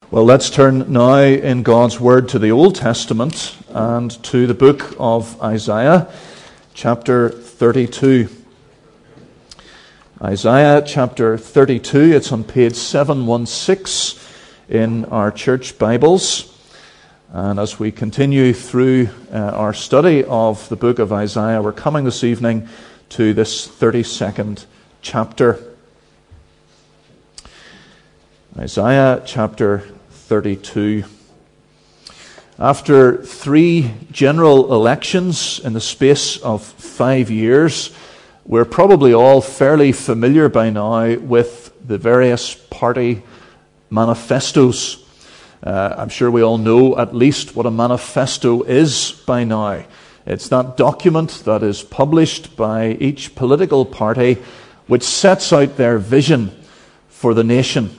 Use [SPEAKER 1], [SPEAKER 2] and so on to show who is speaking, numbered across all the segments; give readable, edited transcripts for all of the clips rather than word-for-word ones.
[SPEAKER 1] Well, let's turn now in God's Word to the Old Testament and to the book of Isaiah, chapter 32. Isaiah chapter 32, it's on page 716 in our church Bibles. And as we continue through our study of the book of Isaiah, we're coming this evening to this 32nd chapter. Isaiah chapter 32. After 3 general elections in the space of 5 years, we're probably all fairly familiar by now with the various party manifestos. I'm sure we all know at least what a manifesto is by now. It's that document that is published by each political party which sets out their vision for the nation.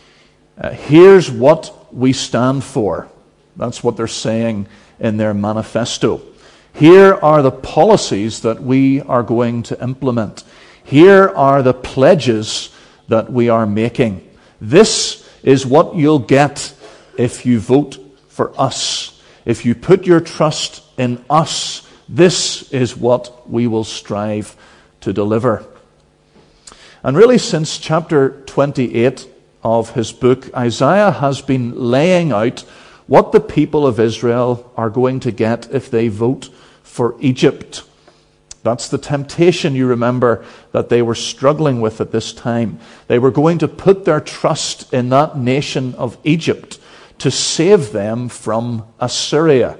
[SPEAKER 1] Here's what we stand for. That's what they're saying in their manifesto. Here are the policies that we are going to implement. Here are the pledges that we are making. This is what you'll get if you vote for us. If you put your trust in us, this is what we will strive to deliver. And really, since chapter 28 of his book, Isaiah has been laying out what the people of Israel are going to get if they vote for Egypt. That's the temptation, you remember, that they were struggling with at this time. They were going to put their trust in that nation of Egypt to save them from Assyria.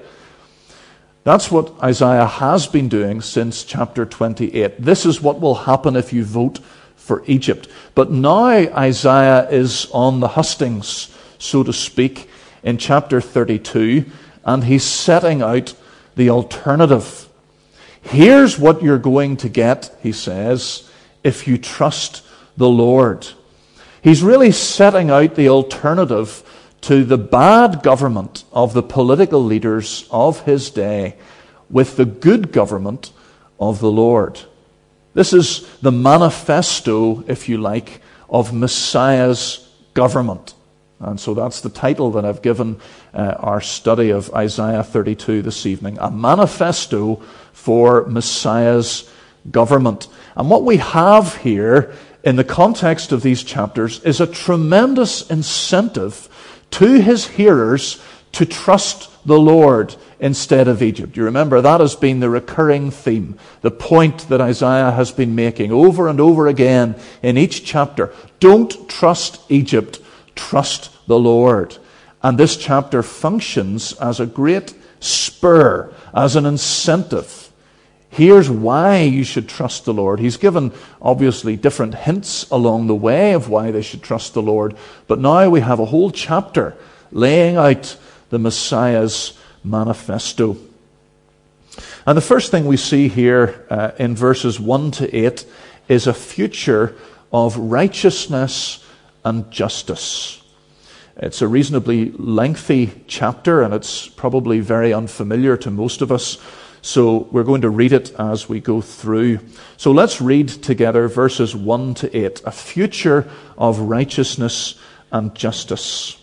[SPEAKER 1] That's what Isaiah has been doing since chapter 28. This is what will happen if you vote for Egypt. But now Isaiah is on the hustings, so to speak, in chapter 32, and he's setting out the alternative. Here's what you're going to get, he says, if you trust the Lord. He's really setting out the alternative to the bad government of the political leaders of his day with the good government of the Lord. This is the manifesto, if you like, of Messiah's government. And so that's the title that I've given our study of Isaiah 32 this evening. A manifesto for Messiah's government. And what we have here in the context of these chapters is a tremendous incentive to his hearers to trust the Lord instead of Egypt. You remember that has been the recurring theme, the point that Isaiah has been making over and over again in each chapter. Don't trust Egypt, trust the Lord. And this chapter functions as a great spur, as an incentive. Here's why you should trust the Lord. He's given, obviously, different hints along the way of why they should trust the Lord. But now we have a whole chapter laying out the Messiah's manifesto. And the first thing we see here in verses 1 to 8 is a future of righteousness and justice. It's a reasonably lengthy chapter, and it's probably very unfamiliar to most of us. So we're going to read it as we go through. So let's read together verses 1 to 8. A future of righteousness and justice.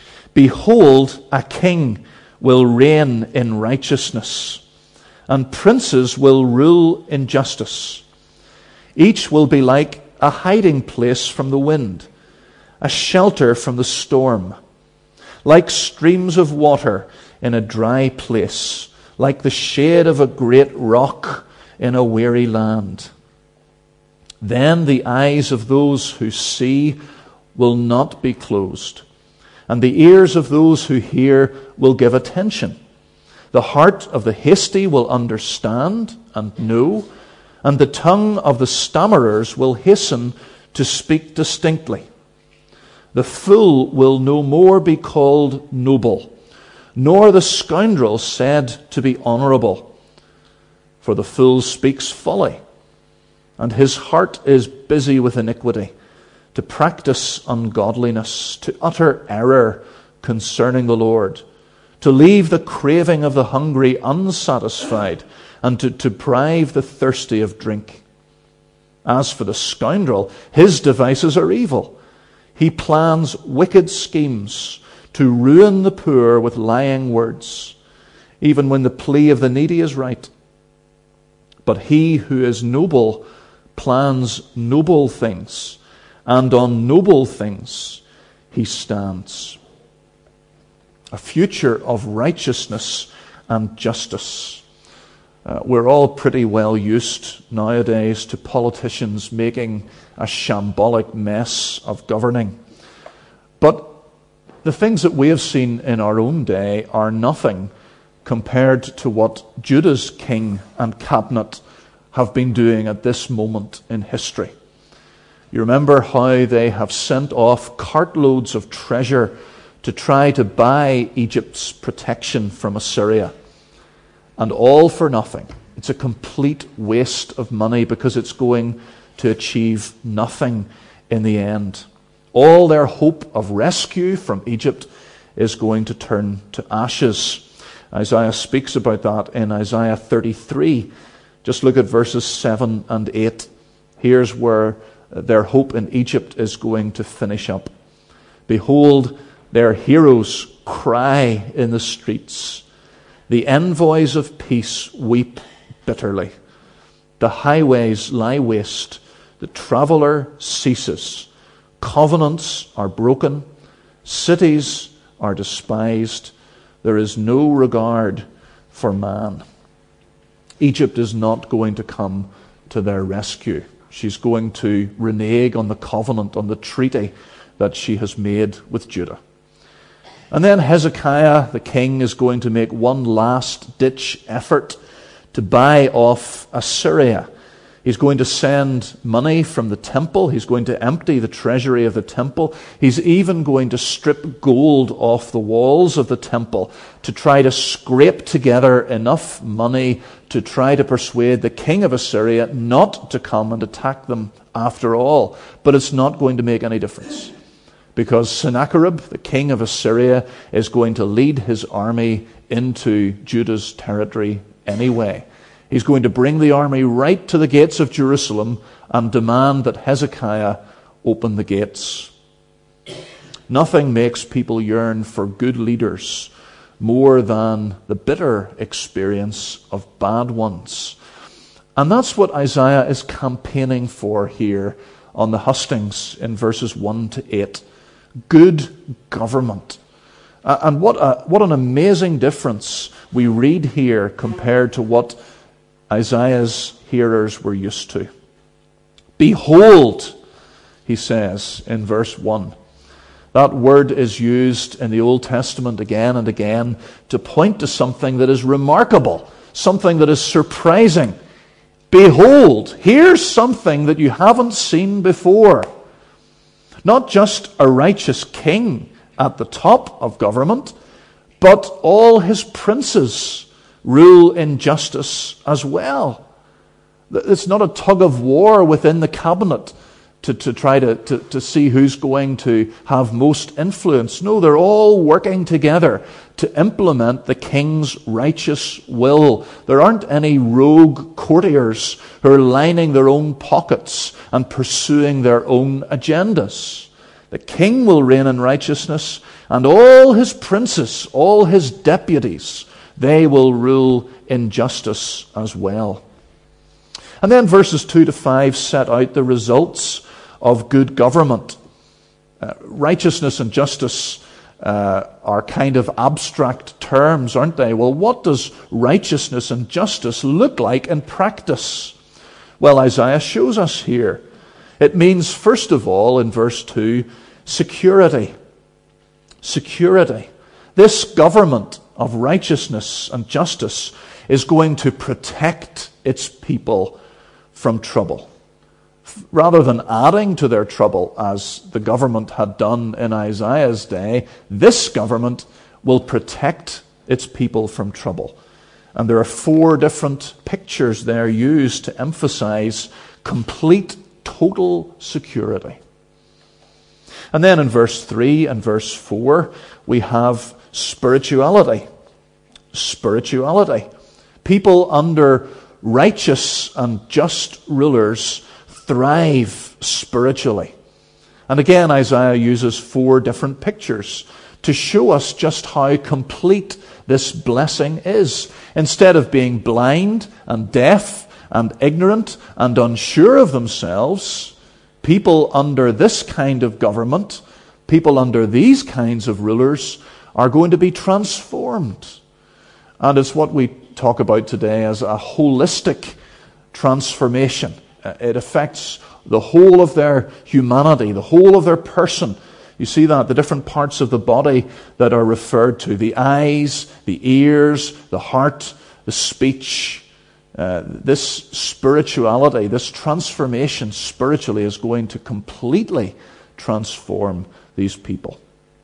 [SPEAKER 1] Behold, a king will reign in righteousness, and princes will rule in justice. Each will be like a hiding place from the wind, a shelter from the storm, like streams of water in a dry place, like the shade of a great rock in a weary land. Then the eyes of those who see will not be closed, and the ears of those who hear will give attention. The heart of the hasty will understand and know, and the tongue of the stammerers will hasten to speak distinctly. The fool will no more be called noble, nor the scoundrel said to be honorable. For the fool speaks folly, and his heart is busy with iniquity, to practice ungodliness, to utter error concerning the Lord, to leave the craving of the hungry unsatisfied, and to deprive the thirsty of drink. As for the scoundrel, his devices are evil. He plans wicked schemes to ruin the poor with lying words, even when the plea of the needy is right. But he who is noble plans noble things, and on noble things he stands. A future of righteousness and justice. We're all pretty well used nowadays to politicians making a shambolic mess of governing. But the things that we have seen in our own day are nothing compared to what Judah's king and cabinet have been doing at this moment in history. You remember how they have sent off cartloads of treasure to try to buy Egypt's protection from Assyria. And all for nothing. It's a complete waste of money because it's going to achieve nothing in the end. All their hope of rescue from Egypt is going to turn to ashes. Isaiah speaks about that in Isaiah 33. Just look at verses 7 and 8. Here's where their hope in Egypt is going to finish up. Behold, their heroes cry in the streets. The envoys of peace weep bitterly. The highways lie waste. The traveler ceases. Covenants are broken. Cities are despised. There is no regard for man. Egypt is not going to come to their rescue. She's going to renege on the covenant, on the treaty that she has made with Judah. And then Hezekiah, the king, is going to make one last-ditch effort to buy off Assyria. He's going to send money from the temple. He's going to empty the treasury of the temple. He's even going to strip gold off the walls of the temple to try to scrape together enough money to try to persuade the king of Assyria not to come and attack them after all. But it's not going to make any difference, because Sennacherib, the king of Assyria, is going to lead his army into Judah's territory anyway. He's going to bring the army right to the gates of Jerusalem and demand that Hezekiah open the gates. Nothing makes people yearn for good leaders more than the bitter experience of bad ones. And that's what Isaiah is campaigning for here on the hustings in verses 1 to 8. Good government. And what an amazing difference we read here compared to what Isaiah's hearers were used to. Behold, he says in verse 1. That word is used in the Old Testament again and again to point to something that is remarkable, something that is surprising. Behold, here's something that you haven't seen before. Not just a righteous king at the top of government, but all his princes rule in justice as well. It's not a tug of war within the cabinet to try to see who's going to have most influence. No, they're all working together to implement the king's righteous will. There aren't any rogue courtiers who are lining their own pockets and pursuing their own agendas. The king will reign in righteousness, and all his princes, all his deputies, they will rule in justice as well. And then verses 2 to 5 set out the results of good government. Righteousness and justice are kind of abstract terms, aren't they? Well, what does righteousness and justice look like in practice? Well, Isaiah shows us here. It means, first of all, in verse 2, security. Security. This government of righteousness and justice is going to protect its people from trouble. Rather than adding to their trouble, as the government had done in Isaiah's day, this government will protect its people from trouble. And there are 4 different pictures there used to emphasize complete, total security. And then in verse 3 and verse 4, we have spirituality. Spirituality. People under righteous and just rulers thrive spiritually. And again, Isaiah uses 4 different pictures to show us just how complete this blessing is. Instead of being blind and deaf and ignorant and unsure of themselves, people under this kind of government, people under these kinds of rulers, are going to be transformed. And it's what we talk about today as a holistic transformation. It affects the whole of their humanity, the whole of their person. You see that, the different parts of the body that are referred to, the eyes, the ears, the heart, the speech. This spirituality, this transformation spiritually is going to completely transform these people.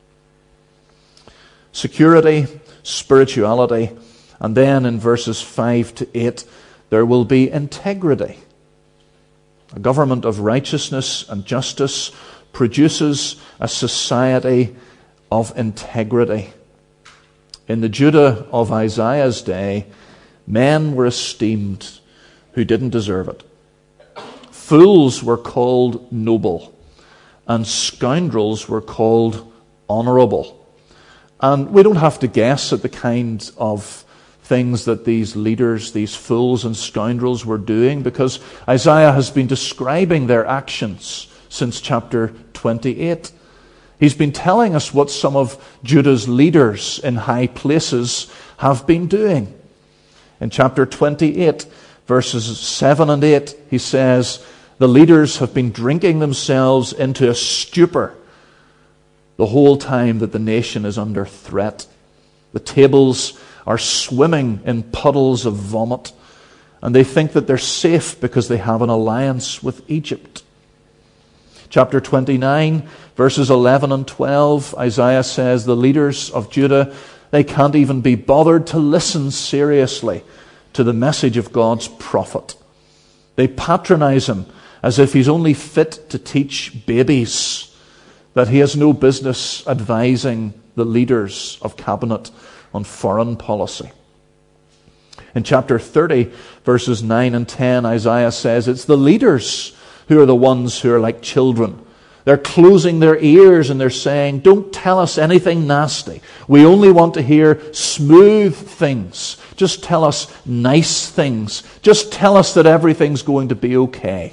[SPEAKER 1] Security, spirituality, and then in verses 5 to 8, there will be integrity. A government of righteousness and justice produces a society of integrity. In the Judah of Isaiah's day, men were esteemed who didn't deserve it. Fools were called noble, and scoundrels were called honorable. And we don't have to guess at the kind of things that these leaders, these fools and scoundrels were doing, because Isaiah has been describing their actions since chapter 28. He's been telling us what some of Judah's leaders in high places have been doing. In chapter 28, verses 7 and 8, he says, the leaders have been drinking themselves into a stupor the whole time that the nation is under threat. The tables are swimming in puddles of vomit, and they think that they're safe because they have an alliance with Egypt. Chapter 29, verses 11 and 12, Isaiah says the leaders of Judah, they can't even be bothered to listen seriously to the message of God's prophet. They patronize him as if he's only fit to teach babies, that he has no business advising the leaders of cabinet on foreign policy. In chapter 30, verses 9 and 10, Isaiah says it's the leaders who are the ones who are like children. They're closing their ears and they're saying, don't tell us anything nasty. We only want to hear smooth things. Just tell us nice things. Just tell us that everything's going to be okay.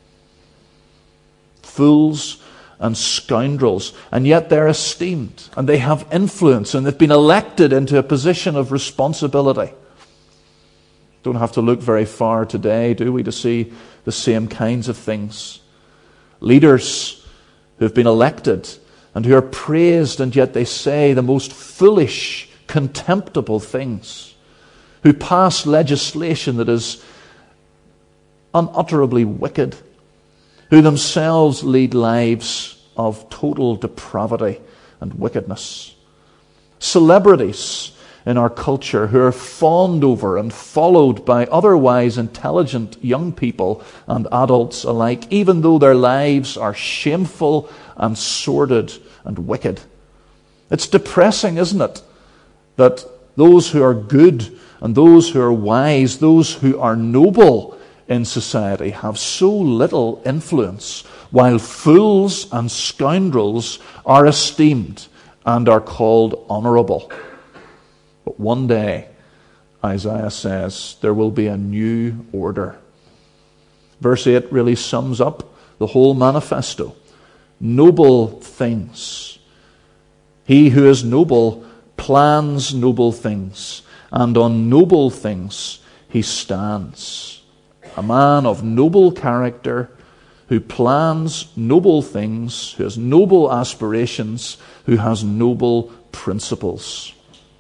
[SPEAKER 1] Fools and scoundrels, and yet they're esteemed, and they have influence, and they've been elected into a position of responsibility. Don't have to look very far today, do we, to see the same kinds of things. Leaders who have been elected and who are praised, and yet they say the most foolish, contemptible things, who pass legislation that is unutterably wicked, who themselves lead lives of total depravity and wickedness. Celebrities in our culture who are fawned over and followed by otherwise intelligent young people and adults alike, even though their lives are shameful and sordid and wicked. It's depressing, isn't it, that those who are good and those who are wise, those who are noble in society have so little influence, while fools and scoundrels are esteemed and are called honorable. But one day, Isaiah says, there will be a new order. Verse 8 really sums up the whole manifesto. Noble things. He who is noble plans noble things, and on noble things he stands. A man of noble character who plans noble things, who has noble aspirations, who has noble principles.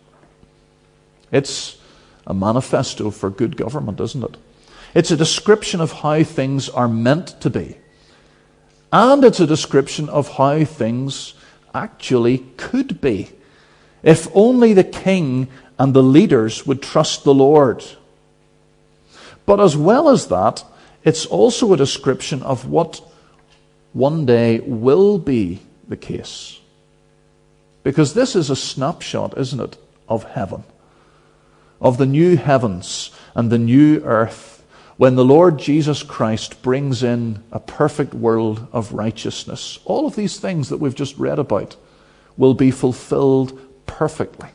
[SPEAKER 1] It's a manifesto for good government, isn't it? It's a description of how things are meant to be. And it's a description of how things actually could be, if only the king and the leaders would trust the Lord. But as well as that, it's also a description of what one day will be the case. Because this is a snapshot, isn't it, of heaven, of the new heavens and the new earth, when the Lord Jesus Christ brings in a perfect world of righteousness. All of these things that we've just read about will be fulfilled perfectly.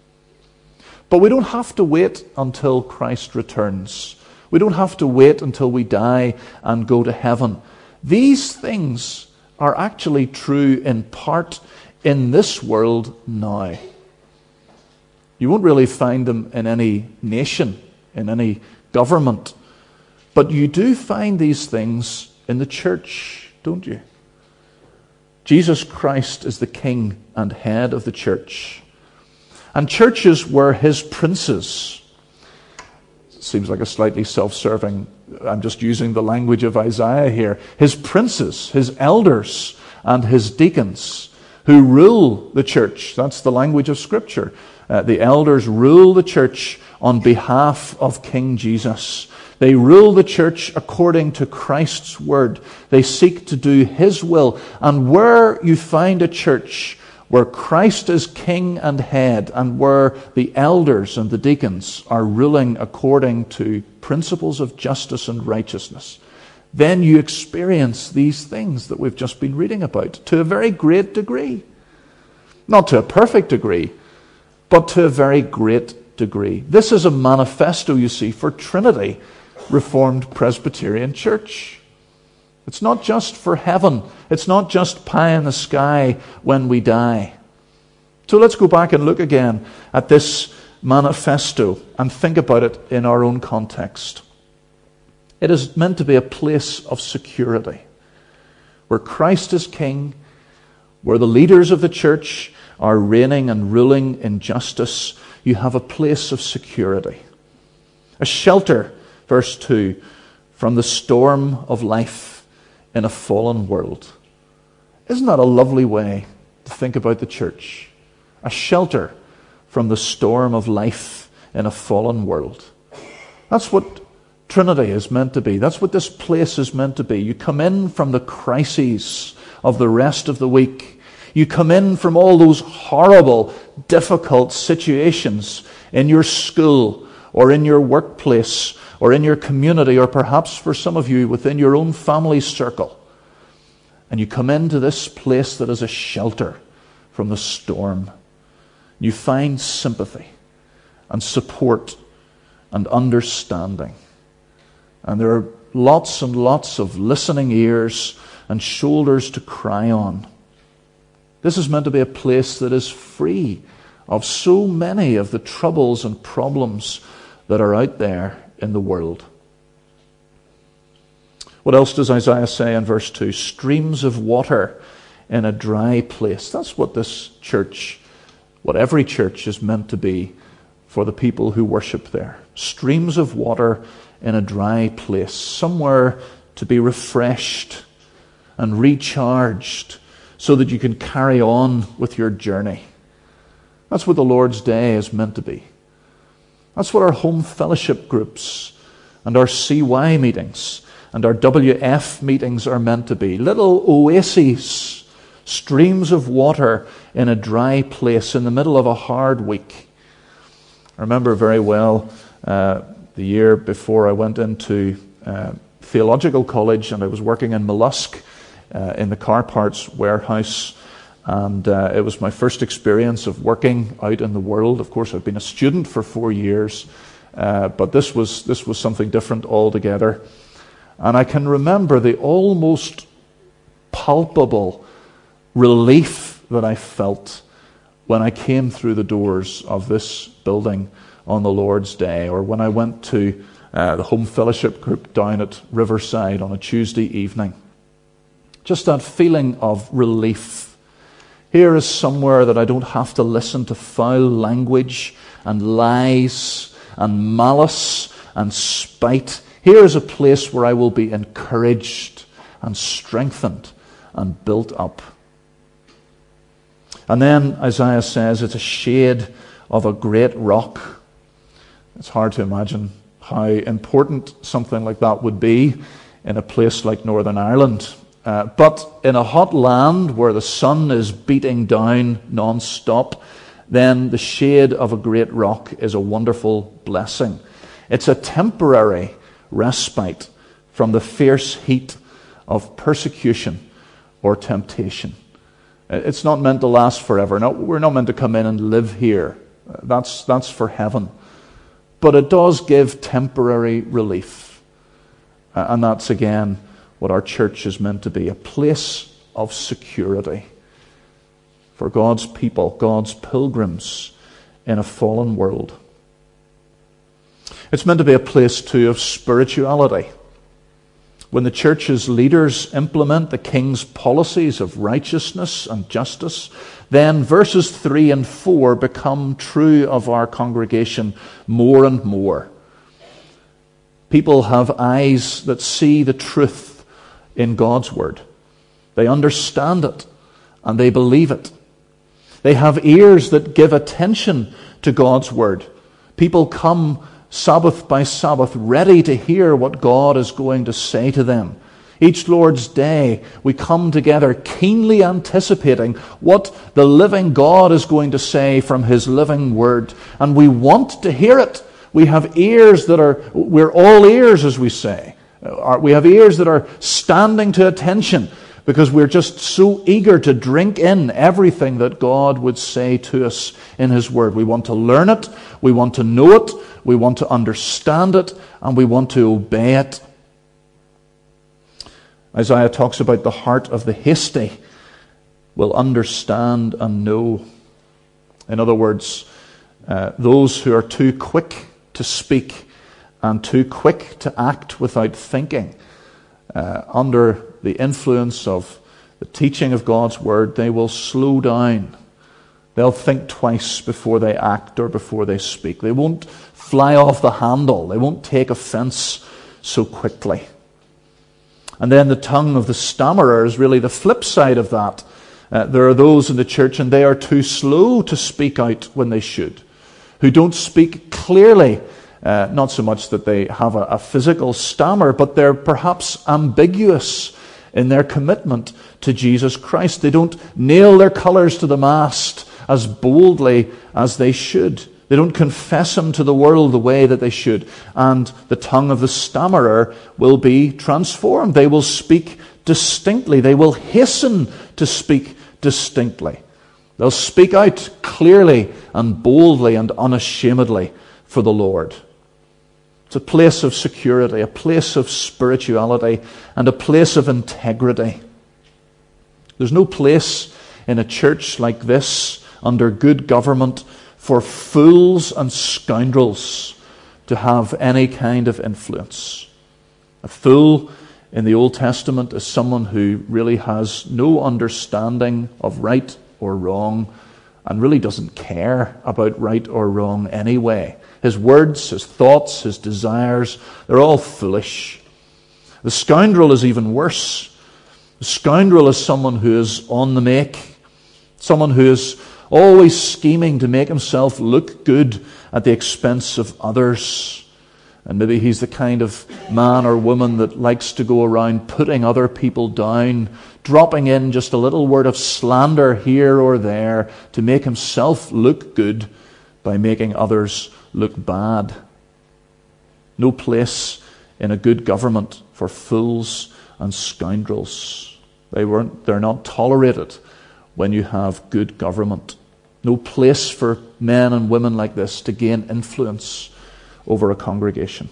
[SPEAKER 1] But we don't have to wait until Christ returns. We don't have to wait until we die and go to heaven. These things are actually true in part in this world now. You won't really find them in any nation, in any government. But you do find these things in the church, don't you? Jesus Christ is the King and head of the church. And churches were his princes. Seems like a slightly self-serving, I'm just using the language of Isaiah here. His princes, his elders, and his deacons who rule the church. That's the language of Scripture. The elders rule the church on behalf of King Jesus. They rule the church according to Christ's word. They seek to do his will. And where you find a church where Christ is king and head, and where the elders and the deacons are ruling according to principles of justice and righteousness, then you experience these things that we've just been reading about to a very great degree. Not to a perfect degree, but to a very great degree. This is a manifesto, you see, for Trinity Reformed Presbyterian Church. It's not just for heaven. It's not just pie in the sky when we die. So let's go back and look again at this manifesto and think about it in our own context. It is meant to be a place of security, where Christ is king, where the leaders of the church are reigning and ruling in justice. You have a place of security. A shelter, verse 2, from the storm of life in a fallen world. Isn't that a lovely way to think about the church? A shelter from the storm of life in a fallen world. That's what Trinity is meant to be. That's what this place is meant to be. You come in from the crises of the rest of the week. You come in from all those horrible, difficult situations in your school or in your workplace or in your community, or perhaps for some of you within your own family circle. And you come into this place that is a shelter from the storm. You find sympathy and support and understanding. And there are lots and lots of listening ears and shoulders to cry on. This is meant to be a place that is free of so many of the troubles and problems that are out there in the world. What else does Isaiah say in verse 2? Streams of water in a dry place. That's what this church, what every church is meant to be for the people who worship there. Streams of water in a dry place. Somewhere to be refreshed and recharged so that you can carry on with your journey. That's what the Lord's Day is meant to be. That's what our home fellowship groups and our CY meetings and our WF meetings are meant to be. Little oases, streams of water in a dry place in the middle of a hard week. I remember very well the year before I went into theological college, and I was working in Mollusk in the car parts warehouse. And it was my first experience of working out in the world. Of course, I've been a student for 4 years, but this was something different altogether. And I can remember the almost palpable relief that I felt when I came through the doors of this building on the Lord's Day, or when I went to the home fellowship group down at Riverside on a Tuesday evening. Just that feeling of relief. Here is somewhere that I don't have to listen to foul language and lies and malice and spite. Here is a place where I will be encouraged and strengthened and built up. And then Isaiah says it's a shade of a great rock. It's hard to imagine how important something like that would be in a place like Northern Ireland. But in a hot land where the sun is beating down non-stop, then the shade of a great rock is a wonderful blessing. It's a temporary respite from the fierce heat of persecution or temptation. It's not meant to last forever. No, we're not meant to come in and live here. That's for heaven. But it does give temporary relief. And that's, again, what our church is meant to be, a place of security for God's people, God's pilgrims in a fallen world. It's meant to be a place, too, of spirituality. When the church's leaders implement the king's policies of righteousness and justice, then verses 3 and 4 become true of our congregation more and more. People have eyes that see the truth in God's word. They understand it and they believe it. They have ears that give attention to God's word. People come Sabbath by Sabbath, ready to hear what God is going to say to them. Each Lord's Day, we come together keenly anticipating what the living God is going to say from His living word. And we want to hear it. We have ears we're all ears, as we say. We have ears that are standing to attention because we're just so eager to drink in everything that God would say to us in His word. We want to learn it. We want to know it. We want to understand it, and we want to obey it. Isaiah talks about the heart of the hasty will understand and know. In other words, those who are too quick to speak and too quick to act without thinking, under the influence of the teaching of God's word, they will slow down. They'll think twice before they act or before they speak. They won't fly off the handle. They won't take offense so quickly. And then the tongue of the stammerer is really the flip side of that. There are those in the church, and they are too slow to speak out when they should, who don't speak clearly. Not so much that they have a physical stammer, but they're perhaps ambiguous in their commitment to Jesus Christ. They don't nail their colours to the mast as boldly as they should. They don't confess Him to the world the way that they should. And the tongue of the stammerer will be transformed. They will speak distinctly. They will hasten to speak distinctly. They'll speak out clearly and boldly and unashamedly for the Lord. It's a place of security, a place of spirituality, and a place of integrity. There's no place in a church like this, under good government, for fools and scoundrels to have any kind of influence. A fool in the Old Testament is someone who really has no understanding of right or wrong and really doesn't care about right or wrong anyway. His words, his thoughts, his desires, they're all foolish. The scoundrel is even worse. The scoundrel is someone who is on the make, someone who is always scheming to make himself look good at the expense of others. And maybe he's the kind of man or woman that likes to go around putting other people down, dropping in just a little word of slander here or there to make himself look good by making others look bad. No place in a good government for fools and scoundrels. They're not tolerated when you have good government. No place for men and women like this to gain influence over a congregation.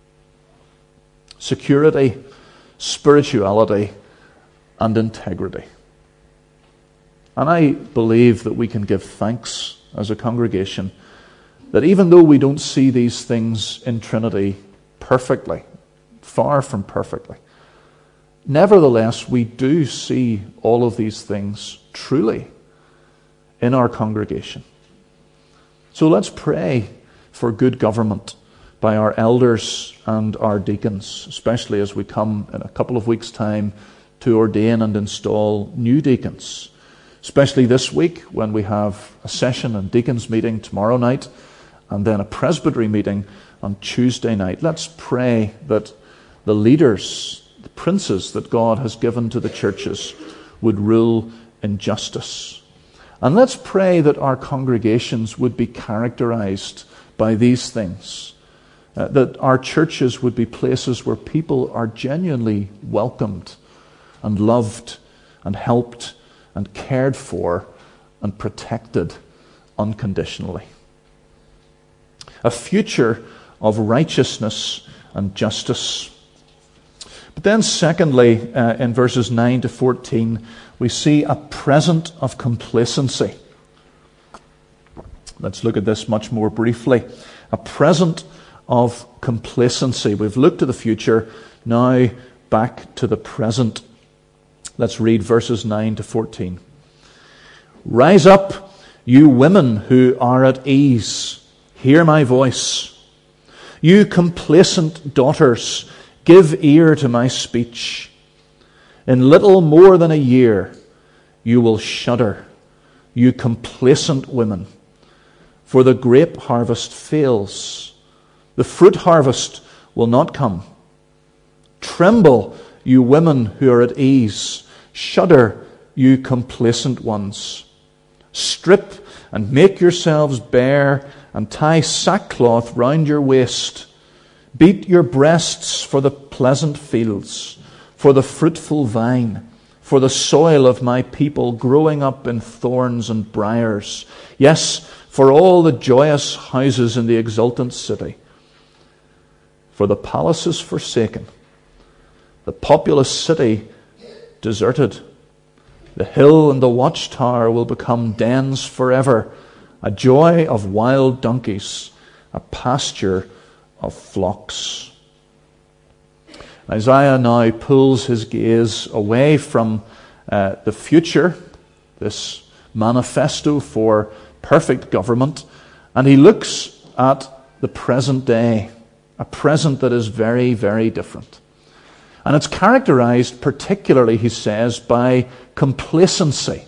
[SPEAKER 1] Security, spirituality, and integrity. And I believe that we can give thanks as a congregation that even though we don't see these things in Trinity perfectly, far from perfectly, nevertheless we do see all of these things truly in our congregation. So let's pray for good government by our elders and our deacons, especially as we come in a couple of weeks' time to ordain and install new deacons, especially this week when we have a session and deacons meeting tomorrow night and then a presbytery meeting on Tuesday night. Let's pray that the leaders, the princes that God has given to the churches would rule in justice. And let's pray that our congregations would be characterized by these things, that our churches would be places where people are genuinely welcomed and loved and helped and cared for and protected unconditionally. A future of righteousness and justice. But then secondly, in verses 9 to 14, we see a present of complacency. Let's look at this much more briefly. A present of complacency. We've looked to the future, now back to the present. Let's read verses 9 to 14. Rise up, you women who are at ease. Hear my voice. You complacent daughters, give ear to my speech. In little more than a year, you will shudder, you complacent women. For the grape harvest fails. The fruit harvest will not come. Tremble, you women who are at ease. Shudder, you complacent ones. Strip and make yourselves bare and tie sackcloth round your waist. Beat your breasts for the pleasant fields, for the fruitful vine, for the soil of my people growing up in thorns and briars. Yes, for all the joyous houses in the exultant city. For the palace is forsaken, the populous city deserted. The hill and the watchtower will become dens forever, a joy of wild donkeys, a pasture of flocks. Isaiah now pulls his gaze away from the future, this manifesto for perfect government, and he looks at the present day, a present that is very, very different. And it's characterized particularly, he says, by complacency.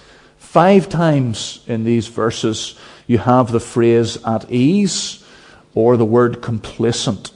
[SPEAKER 1] 5 times in these verses you have the phrase at ease or the word complacent.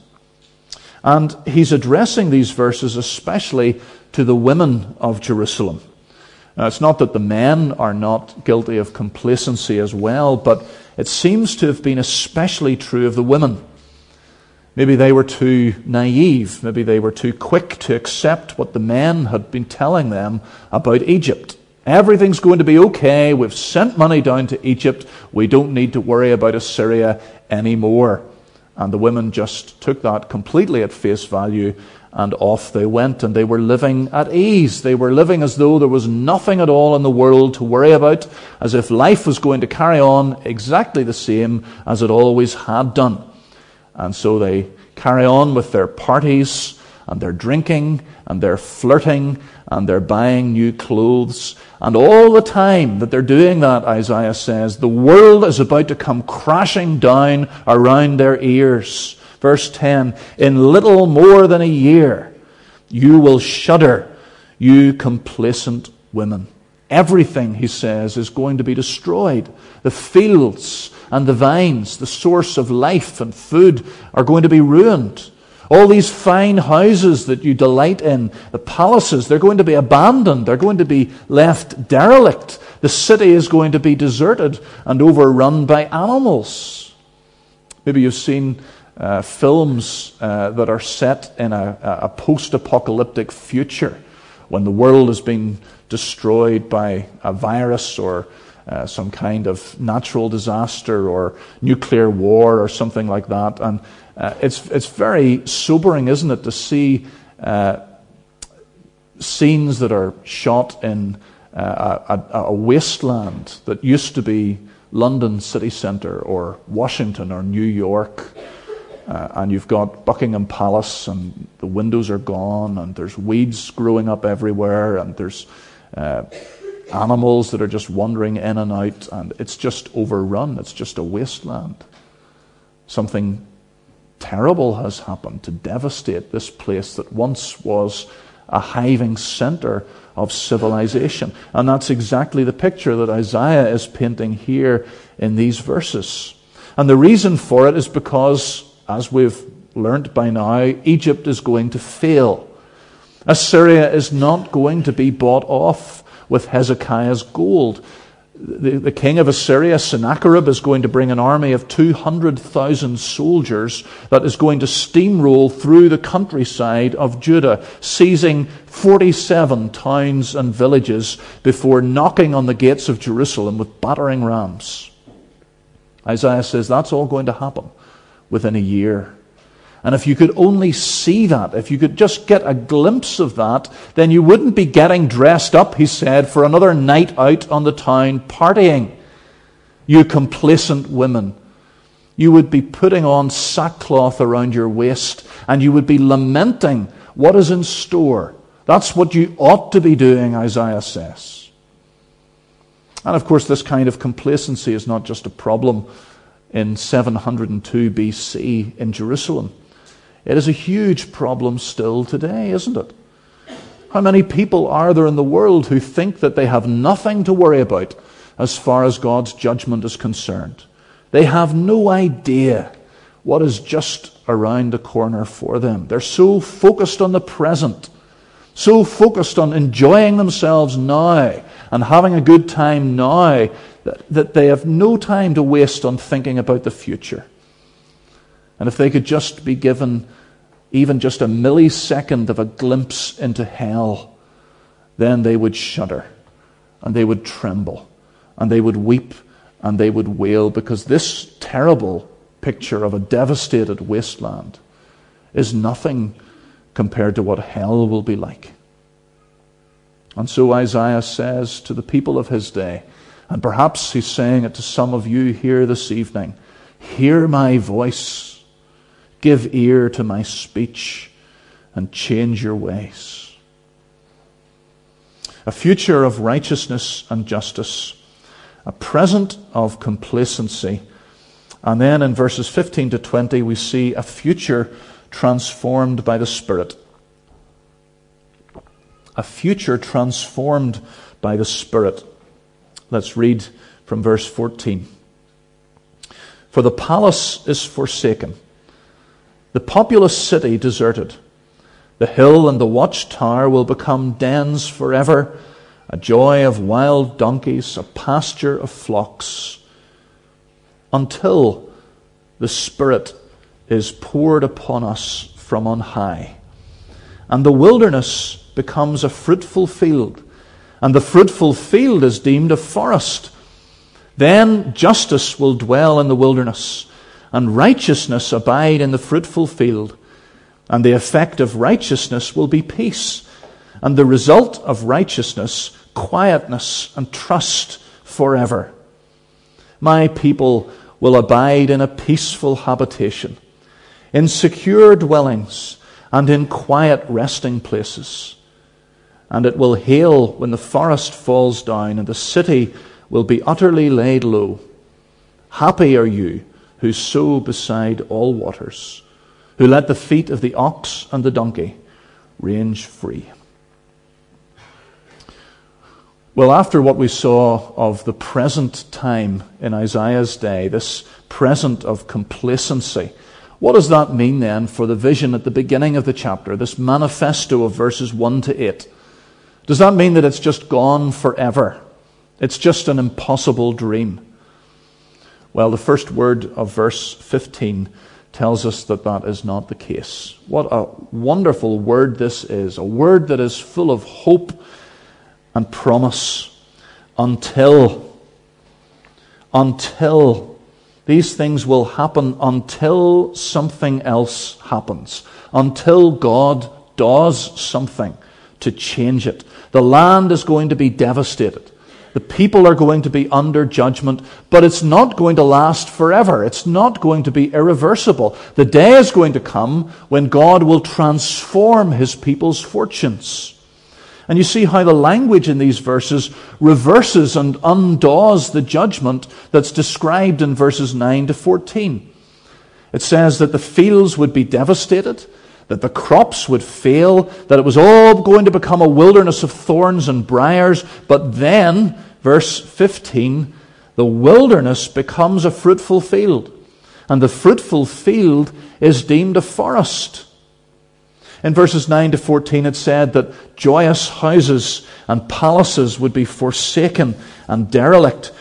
[SPEAKER 1] And he's addressing these verses especially to the women of Jerusalem. Now, it's not that the men are not guilty of complacency as well, but it seems to have been especially true of the women. Maybe they were too naive. Maybe they were too quick to accept what the men had been telling them about Egypt. Everything's going to be okay. We've sent money down to Egypt. We don't need to worry about Assyria anymore. And the women just took that completely at face value, and off they went, and they were living at ease. They were living as though there was nothing at all in the world to worry about, as if life was going to carry on exactly the same as it always had done. And so they carry on with their parties and their drinking and their flirting and their buying new clothes. And all the time that they're doing that, Isaiah says, the world is about to come crashing down around their ears. Verse 10, in little more than a year, you will shudder, you complacent women. Everything, he says, is going to be destroyed. The fields and the vines, the source of life and food, are going to be ruined. All these fine houses that you delight in, the palaces, they're going to be abandoned. They're going to be left derelict. The city is going to be deserted and overrun by animals. Maybe you've seen films that are set in a post-apocalyptic future when the world has been destroyed by a virus or some kind of natural disaster or nuclear war or something like that. And it's very sobering, isn't it, to see scenes that are shot in a wasteland that used to be London city centre or Washington or New York. And you've got Buckingham Palace and the windows are gone and there's weeds growing up everywhere and there's animals that are just wandering in and out, and it's just overrun. It's just a wasteland. Something terrible has happened to devastate this place that once was a hiving center of civilization. And that's exactly the picture that Isaiah is painting here in these verses. And the reason for it is because, as we've learnt by now, Egypt is going to fail. Assyria is not going to be bought off with Hezekiah's gold. the king of Assyria, Sennacherib, is going to bring an army of 200,000 soldiers that is going to steamroll through the countryside of Judah, seizing 47 towns and villages before knocking on the gates of Jerusalem with battering rams. Isaiah says that's all going to happen within a year. And if you could only see that, if you could just get a glimpse of that, then you wouldn't be getting dressed up, he said, for another night out on the town partying. You complacent women. You would be putting on sackcloth around your waist, and you would be lamenting what is in store. That's what you ought to be doing, Isaiah says. And of course, this kind of complacency is not just a problem in 702 BC in Jerusalem. It is a huge problem still today, isn't it? How many people are there in the world who think that they have nothing to worry about as far as God's judgment is concerned? They have no idea what is just around the corner for them. They're so focused on the present, so focused on enjoying themselves now and having a good time now that they have no time to waste on thinking about the future. And if they could just be given even just a millisecond of a glimpse into hell, then they would shudder, and they would tremble, and they would weep, and they would wail, because this terrible picture of a devastated wasteland is nothing compared to what hell will be like. And so Isaiah says to the people of his day, and perhaps he's saying it to some of you here this evening, hear my voice, give ear to my speech, and change your ways. A future of righteousness and justice, a present of complacency, and then in verses 15 to 20 we see a future transformed by the Spirit. A future transformed by the Spirit. Let's read from verse 14. For the palace is forsaken, the populous city deserted. The hill and the watchtower will become dens forever, a joy of wild donkeys, a pasture of flocks, until the Spirit is poured upon us from on high. And the wilderness becomes a fruitful field, and the fruitful field is deemed a forest. Then justice will dwell in the wilderness, and righteousness abide in the fruitful field. And the effect of righteousness will be peace, and the result of righteousness, quietness and trust forever. My people will abide in a peaceful habitation, in secure dwellings, and in quiet resting places. And it will hail when the forest falls down, and the city will be utterly laid low. Happy are you who sow beside all waters, who let the feet of the ox and the donkey range free. Well, after what we saw of the present time in Isaiah's day, this present of complacency, what does that mean then for the vision at the beginning of the chapter, this manifesto of verses 1 to 8? Does that mean that it's just gone forever? It's just an impossible dream? Well, the first word of verse 15 tells us that that is not the case. What a wonderful word this is, a word that is full of hope and promise. Until these things will happen, until something else happens, until God does something to change it. The land is going to be devastated. The people are going to be under judgment, but it's not going to last forever. It's not going to be irreversible. The day is going to come when God will transform his people's fortunes. And you see how the language in these verses reverses and undoes the judgment that's described in verses 9 to 14. It says that the fields would be devastated, that the crops would fail, that it was all going to become a wilderness of thorns and briars. But then, verse 15, the wilderness becomes a fruitful field, and the fruitful field is deemed a forest. In verses 9 to 14 it said that joyous houses and palaces would be forsaken and derelict,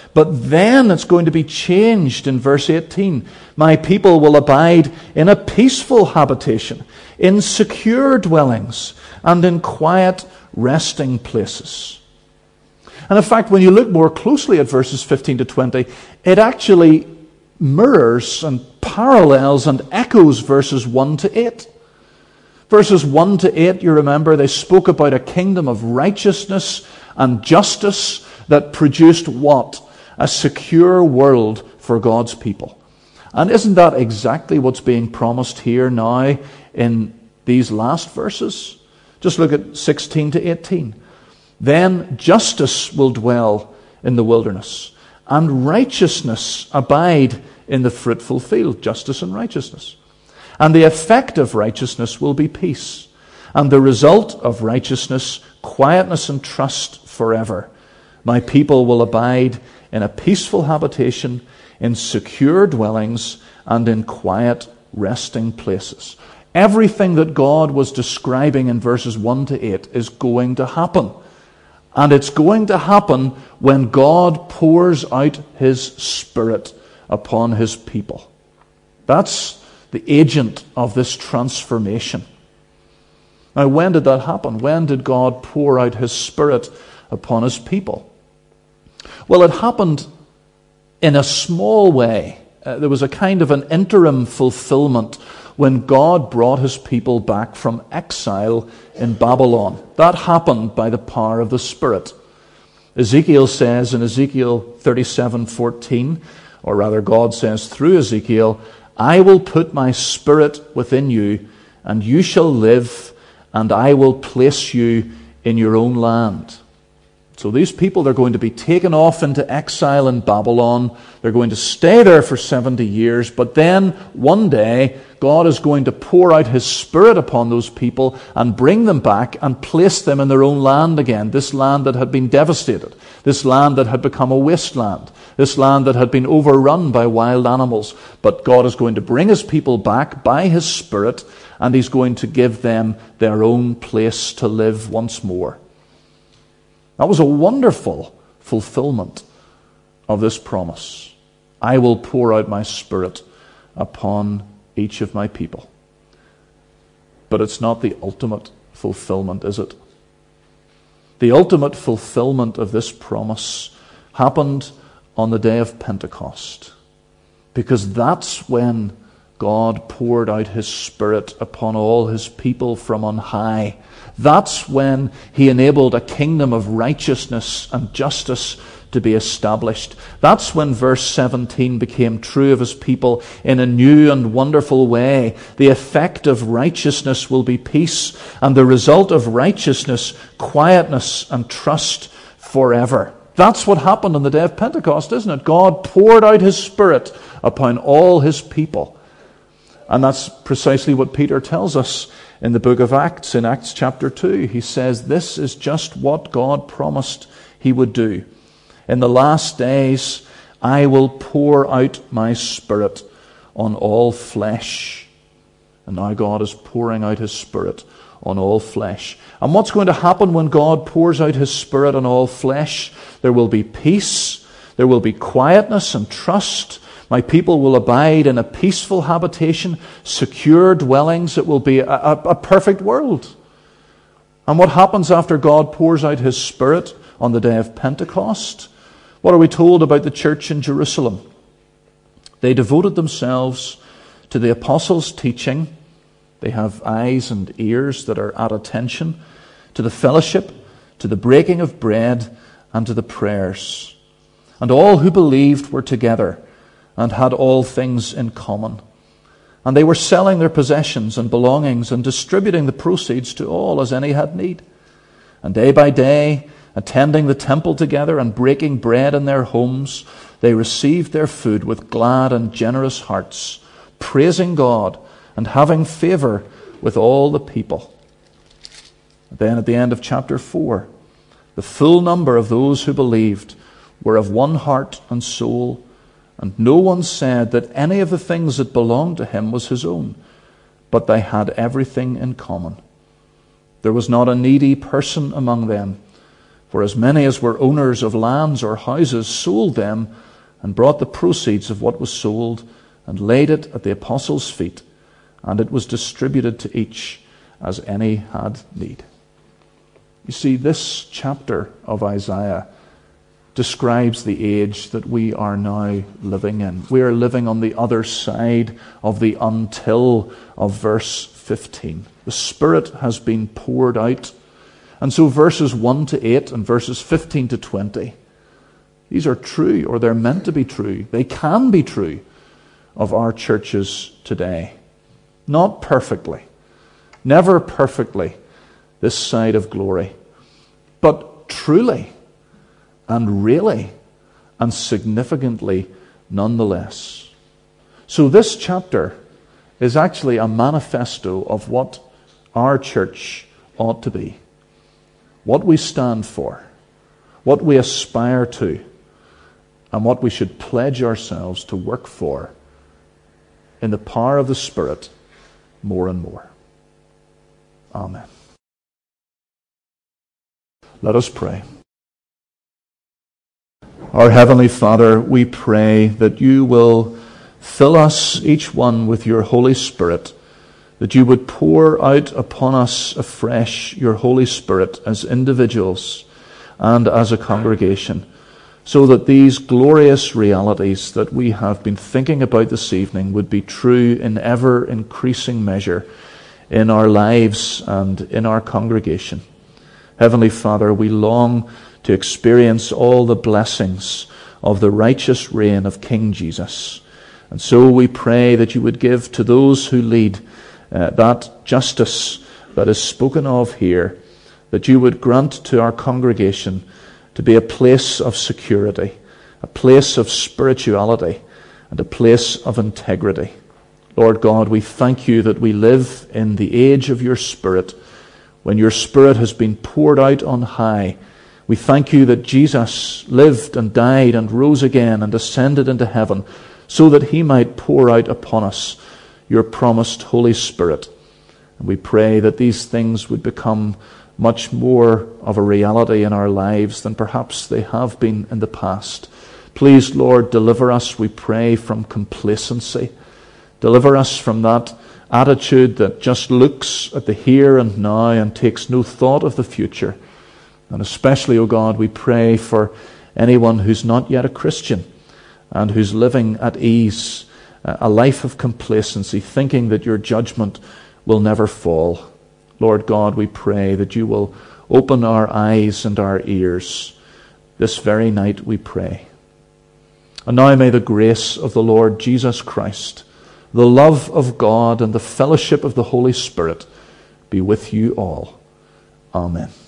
[SPEAKER 1] But then it's going to be changed in verse 18. My people will abide in a peaceful habitation, in secure dwellings, and in quiet resting places. And in fact, when you look more closely at verses 15 to 20, it actually mirrors and parallels and echoes verses 1 to 8. Verses 1 to 8, you remember, they spoke about a kingdom of righteousness and justice that produced what? A secure world for God's people. And isn't that exactly what's being promised here now in these last verses? Just look at 16 to 18. Then justice will dwell in the wilderness, and righteousness abide in the fruitful field. Justice and righteousness. And the effect of righteousness will be peace, and the result of righteousness, quietness and trust forever. My people will abide in a peaceful habitation, in secure dwellings, and in quiet resting places. Everything that God was describing in verses 1 to 8 is going to happen. And it's going to happen when God pours out His Spirit upon His people. That's the agent of this transformation. Now, when did that happen? When did God pour out His Spirit upon His people? Well, it happened in a small way. There was a kind of an interim fulfillment when God brought His people back from exile in Babylon. That happened by the power of the Spirit. Ezekiel says in Ezekiel 37:14, or rather God says through Ezekiel, I will put my Spirit within you, and you shall live, and I will place you in your own land. So these people, they're going to be taken off into exile in Babylon. They're going to stay there for 70 years, but then one day God is going to pour out His Spirit upon those people and bring them back and place them in their own land again. This land that had been devastated. This land that had become a wasteland. This land that had been overrun by wild animals. But God is going to bring His people back by His Spirit, and He's going to give them their own place to live once more. That was a wonderful fulfillment of this promise. I will pour out my Spirit upon each of my people. But it's not the ultimate fulfillment, is it? The ultimate fulfillment of this promise happened on the day of Pentecost, because that's when God poured out His Spirit upon all His people from on high. That's when He enabled a kingdom of righteousness and justice to be established. That's when verse 17 became true of His people in a new and wonderful way. The effect of righteousness will be peace, and the result of righteousness, quietness and trust forever. That's what happened on the day of Pentecost, isn't it? God poured out His Spirit upon all His people. And that's precisely what Peter tells us in the book of Acts, in Acts chapter 2. He says, this is just what God promised He would do. In the last days, I will pour out my Spirit on all flesh. And now God is pouring out His Spirit on all flesh. And what's going to happen when God pours out His Spirit on all flesh? There will be peace, there will be quietness and trust. My people will abide in a peaceful habitation, secure dwellings. It will be a perfect world. And what happens after God pours out His Spirit on the day of Pentecost? What are we told about the church in Jerusalem? They devoted themselves to the apostles' teaching. They have eyes and ears that are at attention. To the fellowship, to the breaking of bread, and to the prayers. And all who believed were together and had all things in common. And they were selling their possessions and belongings and distributing the proceeds to all as any had need. And day by day, attending the temple together and breaking bread in their homes, they received their food with glad and generous hearts, praising God and having favor with all the people. Then at the end of chapter 4, the full number of those who believed were of one heart and soul, and no one said that any of the things that belonged to him was his own, but they had everything in common. There was not a needy person among them, For as many as were owners of lands or houses sold them and brought the proceeds of what was sold and laid it at the apostles' feet, and it was distributed to each as any had need. You see, this chapter of Isaiah describes the age that we are now living in. We are living on the other side of the until of verse 15. The Spirit has been poured out. And so verses 1 to 8 and verses 15 to 20, these are true, or they're meant to be true. They can be true of our churches today. Not perfectly, never perfectly this side of glory, but truly and really and significantly nonetheless. So this chapter is actually a manifesto of what our church ought to be, what we stand for, what we aspire to, and what we should pledge ourselves to work for in the power of the Spirit more and more. Amen. Let us pray. Our Heavenly Father, we pray that you will fill us, each one, with your Holy Spirit, that you would pour out upon us afresh your Holy Spirit as individuals and as a congregation, so that these glorious realities that we have been thinking about this evening would be true in ever-increasing measure in our lives and in our congregation. Heavenly Father, we long to experience all the blessings of the righteous reign of King Jesus. And so we pray that you would give to those who lead that justice that is spoken of here, that you would grant to our congregation to be a place of security, a place of spirituality, and a place of integrity. Lord God, we thank you that we live in the age of your Spirit, when your Spirit has been poured out on high. We thank you that Jesus lived and died and rose again and ascended into heaven so that he might pour out upon us your promised Holy Spirit. And we pray that these things would become much more of a reality in our lives than perhaps they have been in the past. Please, Lord, deliver us, we pray, from complacency. Deliver us from that attitude that just looks at the here and now and takes no thought of the future. And especially, O God, we pray for anyone who's not yet a Christian and who's living at ease, a life of complacency, thinking that your judgment will never fall. Lord God, we pray that you will open our eyes and our ears this very night, we pray. And now may the grace of the Lord Jesus Christ, the love of God, and the fellowship of the Holy Spirit be with you all. Amen.